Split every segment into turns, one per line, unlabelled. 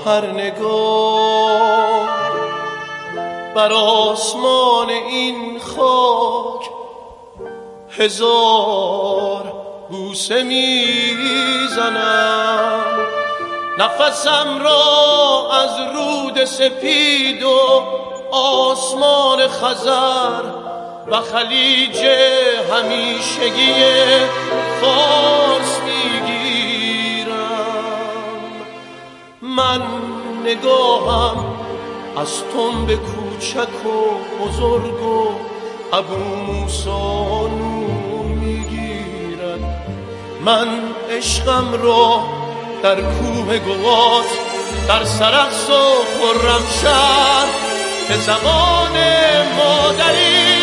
هر نگاه بر آسمان این خاک هزار بوسه میزنم. نفسم را از رود سپید و آسمان خزر و خلیج همیشگی فارس میگیرم. من نگاهم از تنب کوچک و بزرگ و ابو موسی نور میگیرد. من عشقم را در کوه گوات در سرخس و خرمشهر به زبان مادری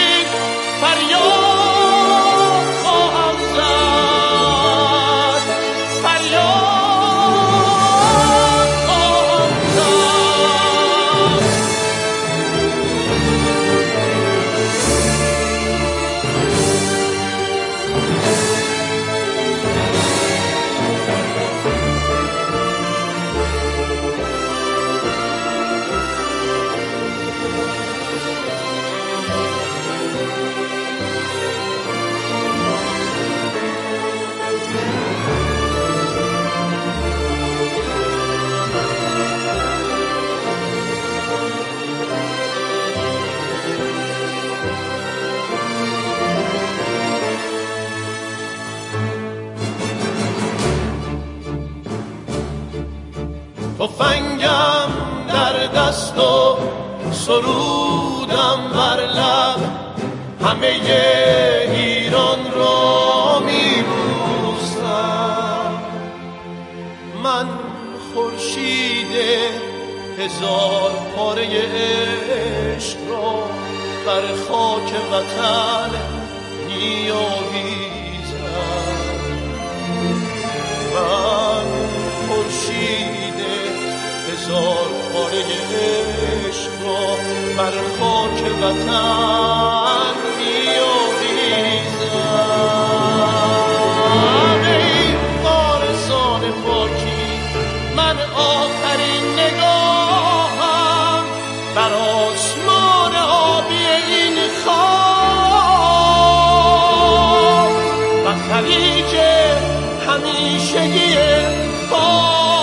فریاد خواهم زد، فریاد خواهم زد. تفنگم در دست و سرودم بر لب همه ایران را میبوسم. من خورشید هزار پاره عشق را بر خاک وطن میآویزم. من خورشید هزار پاره عشق را بر خاک وطن میآویزم. ای وارثان پاکی، من آخرین نگاهم بر آسمان آبی این خاک و خلیج همیشگی فارس